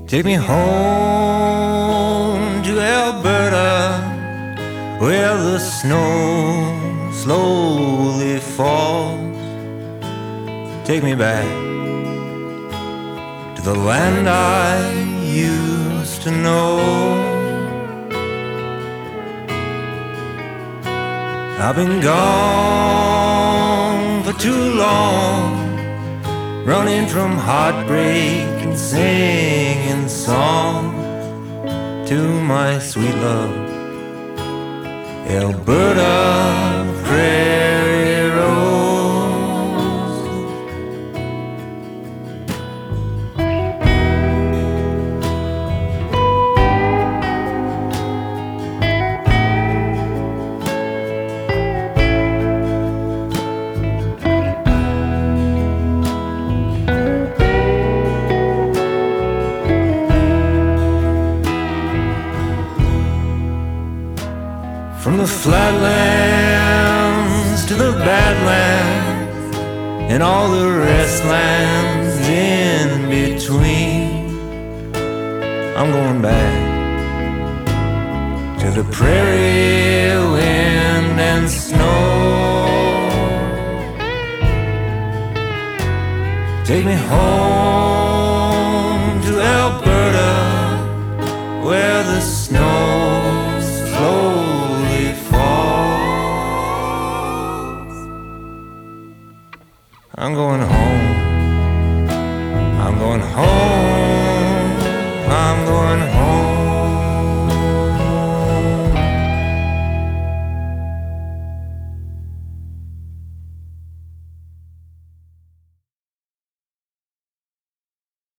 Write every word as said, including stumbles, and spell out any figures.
Take me home to Alberta, where the snow slowly falls. Take me back to the land I used to know. I've been gone for too long, running from heartbreak and singing songs to my sweet love, Alberta Prairie Rose. From the flatlands to the badlands and all the restlands in between, I'm going back to the prairie wind and snow. Take me home to Alberta, where the snows slowly falls. I'm going home, I'm going home